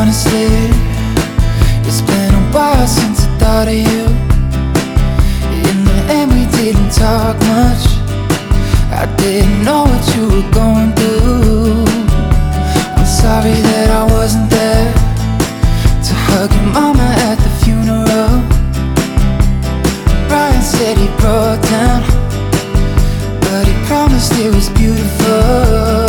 honestly, it's been a while since I thought of you. In the end we didn't talk much. I didn't know what you were going through. I'm sorry that I wasn't there to hug your mama at the funeral. Brian said he broke down, but he promised it was beautiful.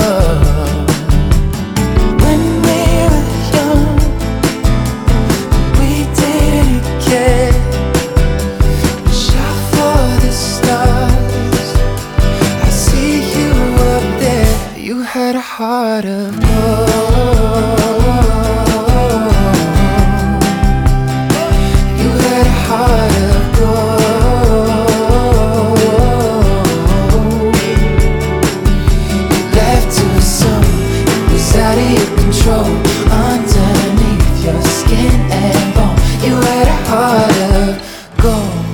When we were young, we didn't care. We shot for the stars. I see you up there. You had a heart of gold. You had a heart of gold. You left too soon. It was out of your control. Underneath your skin and bone, you had a heart of gold.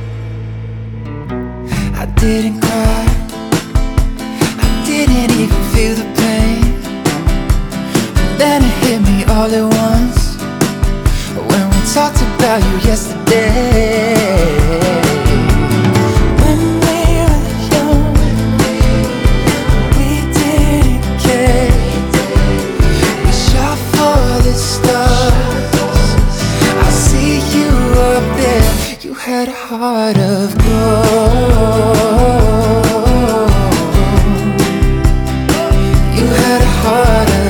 I didn't cry, I didn't even feel the pain. Then it hit me all at once when we talked about you yesterday. When we were young, we didn't care. We shot for the stars. I see you up there. You had a heart of gold. You had a heart of